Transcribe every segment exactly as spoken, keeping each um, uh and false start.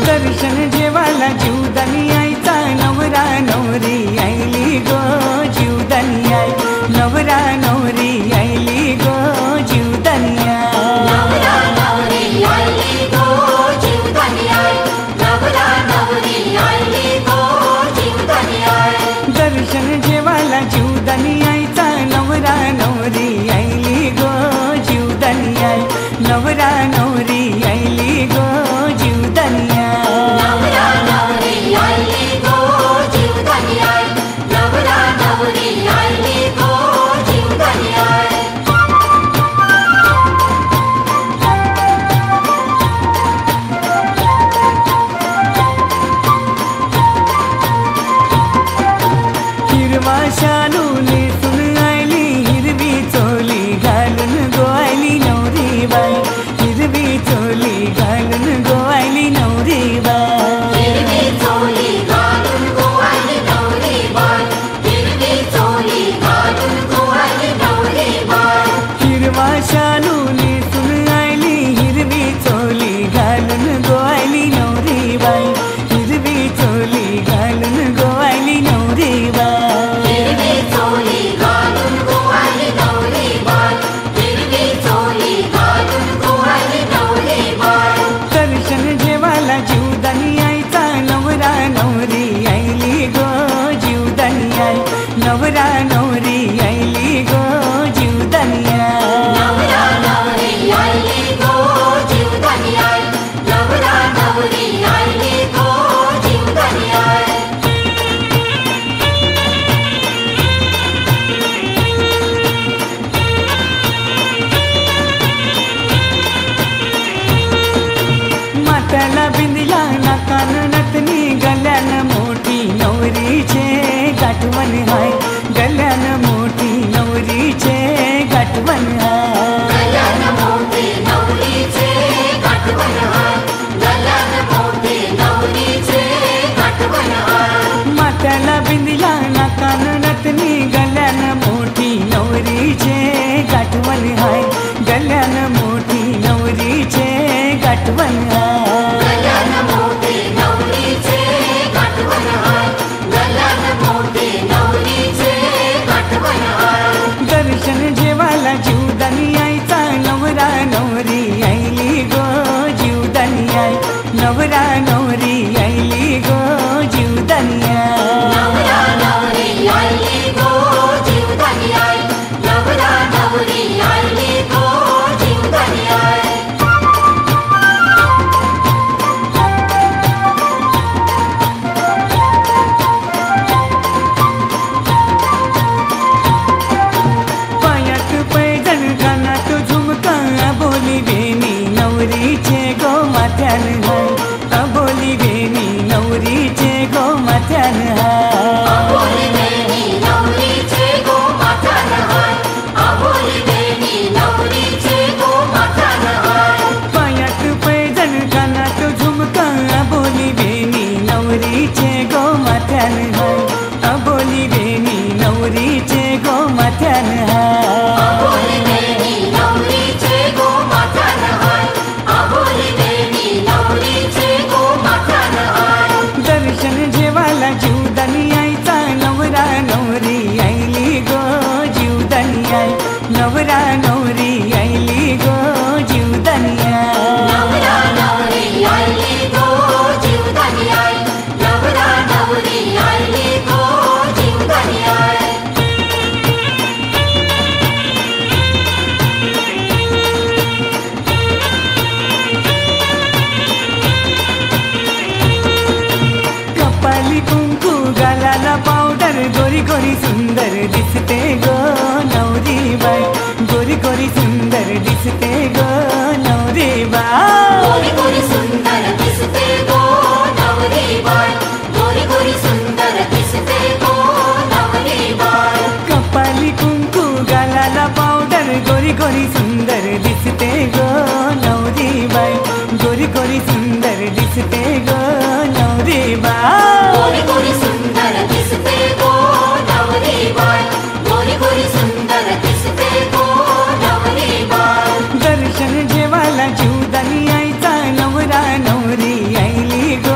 दर्शन जेवाला जीवदानी आईचा नवरा नवरी आईली गो जीवदानी आई नवरा नवरी आईली गो जीवदानी नवरा नवरी आईली गो जीवदानी आई नवरा नवरी आईली गो जीवदानी आई दर्शन जेवाला जीवदानी आईचा नवरा नवरी आईली गो जीवदानी आई नवरा नवरी आईली गो जीवदानी नवरा नवरी आईली गो जीवदानी आई नवरा नवरी आईली गो जीवदानी आई हिरवा शालू नेसून आयली हिरवी चोली घालून गोवायली नवरी बाई हिरवी चोली घालून गोवायली नवरी बाई हिरवी चोली घालून गोवायली नवरी बाई हिरवी चोली घालून गोवायली नवरी बाई हिरवा शालू नेसून आयली हिरवी चोली घालून गोवायली नवरी बाई हिरवी चोली घालून गोवायली नवरी बाई हिरवी चोली घालून गोवायली नवरी बाई हिरवी चोली घालून गोवायली नवरी बाई दर्शन जेवाला जीवदानी आईचा नवरा नवरी आईली गो जीवदानी आई नवरा नवरी आईली गो जीवदानी नवरा नवरी आईली गो जीवदानी आई नवरा नवरी आईली गो जीवदानी आई माथ्याला बिंदिया नाकान नथनी गल्यान मोठी नवरीचे गाठवण हाय गल्यान मोठी नवरीचे गाठवण हाय गल्यान मोठी नवरीचे गाठवण हाय गल्यान मोठी नवरीचे गाठवण हाय माथ्याला बिंदिया नाकान नथनी गल्यान मोठी नवरीचे गाठवण हाय गल्यान मोठी नवरीचे गाठवण हाय गल्यान मोठी नवरीचे गाठवण हाय गल्यान मोठी नवरीचे गाठवण हाय दर्शन जेवाला जीवदानी आईचा नवरा नवरी आईली गो जीवदानी आई नवरा नवरी आईली गो जीवदानी नवरा नवरी आईली गो जीवदानी आई नवरा नवरी आईली गो जीवदानी आई पायात पैजण कानात झुमका बोली बेनी नवरीचे गो माथ्यान हाय अबोली बेनी नवरीचे गो माथ्यान हाय आबोली बेनी नवरीचे गो माथ्यान हाय आबोली बेनी नवरीचे गो माथ्यान हाय पायात पैजण कानात झुमका बोली बेनी नवरीचे गो माथ्यान हाय अबोली बेनी नवरीचे गो माथ्यान हाय आबोली बेनी नवरीचे गो माथ्यान हाय आबोली बेनी नवरीचे गो माथ्यान हाय दर्शन जेवाला जीवदानी आईचा नवरा नवरी आईली गो जीवदानी आई नवरा नवरी आईली गो जीवदानी नवरा नवरी आईली गो जीवदानी आई नवरा नवरी आईली गो जीवदानी आई कपाली कुंकू गालाला पावडर गोरी गोरी सुंदर दिसते गो नवरी बाई गोरी गोरी सुंदर दिसते गो नवरी बाई गोरी गोरी सुंदर दिसते गो नवरी बाई गोरी गोरी सुंदर दिसते गो नवरी बाई कपाली कुंकू गालाला पावडर गोरी गोरी सुंदर दिसते गो नवरी बाई गोरी गोरी सुंदर दिसते गो नवरी बाई गोरी गोरी सुंदर दिसते गो नवरी बाई गोरी गोरी सुंदर दिसते गो नवरी बाई दर्शन जेवाला जीवदानी आईचा नवरा नवरी आईली गो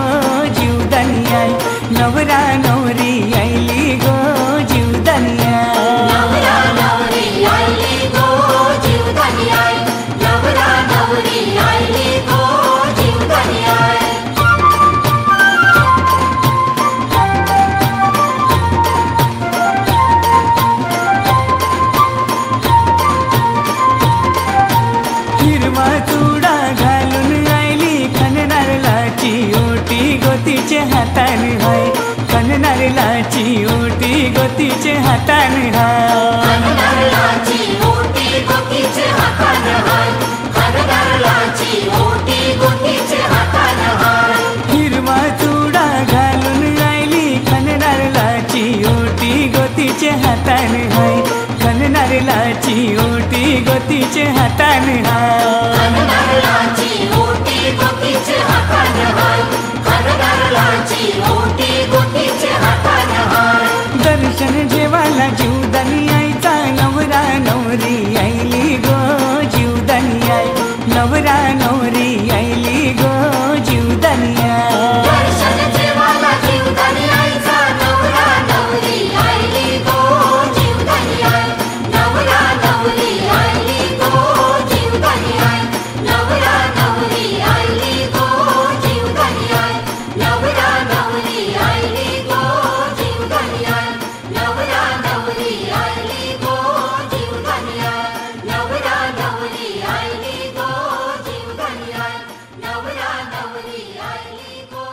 हिरवा चुडा घालून आयली खननारलाची ओटी गोतीचे हातान हाय खननारलाची ओटी गोतीचे हातान हाय खननारलाची ओटी गोतीचे हातान हाय खननारलाची ओटी गोतीचे हातान हाय हिरवा चुडा घालून आयली खननारलाची ओटी गोतीचे हातान हाय खननारलाची ओटी गोतीचे हातान हाय खननारलाची ओटी गोतीचे हातान हाय खननारलाची ओटी गोतीचे हातान हाय दर्शन जेवाला जीवदानी आईचा नवरा नवरी आईली गो जीवदानी आई नवरा नवरी आईली गो जीवदानी आई दर्शन जेवाला जीवदानी आईचा नवरा नवरी आईली गो जीवदानी आई नवरा नवरी आईली गो जीवदानी आई नवरा नवरी आईली गो जीवदानी आई नवरा नवरी आईली गो जीवदानी आई नवरा नवरी आईली गो जीवदानी आई नवरा नवरी आईली गो जीवदानी आई नवरा नवरी आईली गो